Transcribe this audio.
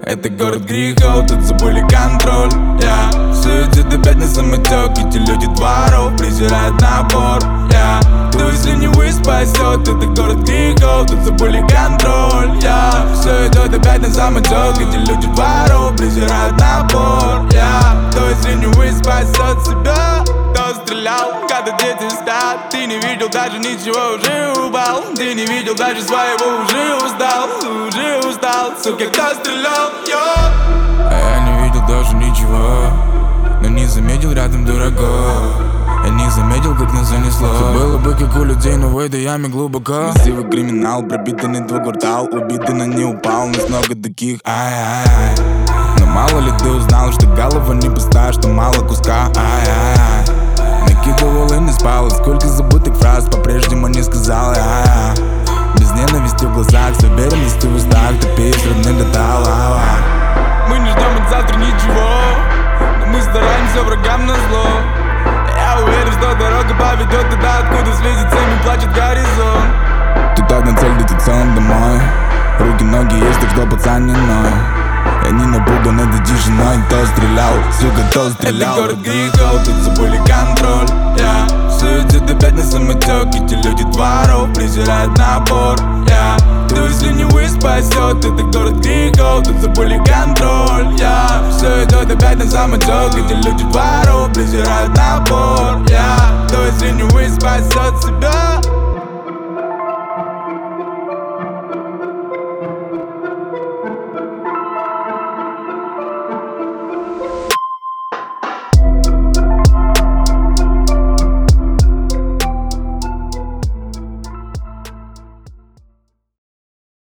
Это город грехов, тут забыли контроль. Все идет опять на самотек. Эти люди дворов презирают набор. Кто если не вы спасет? Это город грехов, тут забыли контроль. Все идет опять на самотек. Эти люди дворов презирают набор. Кто если не вы спасет себя? Кто стрелял, когда дети спят? Ты не видел даже ничего, уже упал. Ты не видел даже своего, уже устал. Сука, кто стрелял, я не видел даже ничего, но не заметил рядом дураков. Я не заметил, как нас занесло. Все было бы как у людей, но в этой яме глубоко. Массивый криминал, пробитый не твой квартал. Убитый, но не упал, нас много таких. Ай-ай-ай. Но мало ли ты узнал, что голова не пуста, что мало куска. Ай-ай-ай. Накидывал и не спал, сколько забытых фраз по-прежнему не сказал. Ай-ай. Без ненависти в глазах, с уверенностью в устах. Ты песня не летал. Мы не ждем от завтра ничего, но мы стараемся врагам на зло. Я уверен, что дорога поведет туда, откуда светит всеми плачет горизонт. Тут одна цель, летит целым домой. Руки, ноги есть, так что пацан не ной. Я не напуган этой тишиной. Кто стрелял, сука, кто стрелял? Это город грехов, тут забыли контроль. Все идет опять на самотек. Эти люди дворов презирают набор. Кто если не вы спасет? Это город грехов, тут забыли контроль. Все идет опять на самотек. Эти люди дворов презирают набор. Кто если не вы спасет?